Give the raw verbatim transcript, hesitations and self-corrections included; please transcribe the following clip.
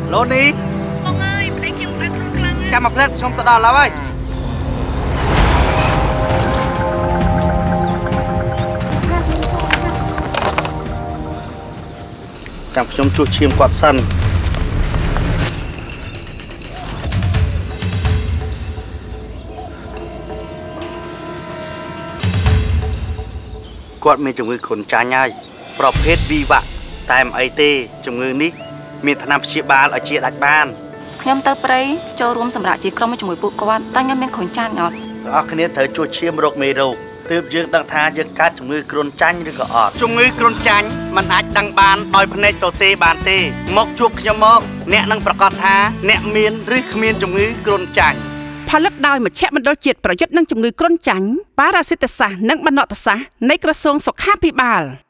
lô ní ông ơi đây kia một đôi thun clang chăm một lên xong tao đào lá ơi chăm trong chuột chim quạt sân quạt mình chồng người khốn cha nhaiประเภทวีวะแต่ไอเต้จงเงินนี้มีธนบัตรเชียบาลอาเจียดักบ้านខ្ញុំទៅព្រៃចូលរួមសម្រាប់ជាក្រុមជាមួយពួកគាត់តែខ្ញុំមានគ្រុនចាញ់អត់អស់គ្នាត្រូវជួយឈាមរោគមេរោគទើបយើងដឹងថាយើងកើតជំងឺគ្រុនចាញ់ឬក៏អត់ជំងឺគ្រុនចាញ់มันអាចដឹងបានដោយភ្នែកទទេបានទេមកជួបខ្ញុំមកអ្នកនឹងប្រកាសថាអ្នកមានឬគ្មានជំងឺគ្រុនចាញ់ផលិតដោយមជ្ឈមណ្ឌលជាតិប្រយុទ្ធនឹងជំងឺគ្រុនចាញ់ប៉ារ៉ាស៊ីតសាសនិងបណ្ណតសាសនៃក្រសួងសុខាភិបាល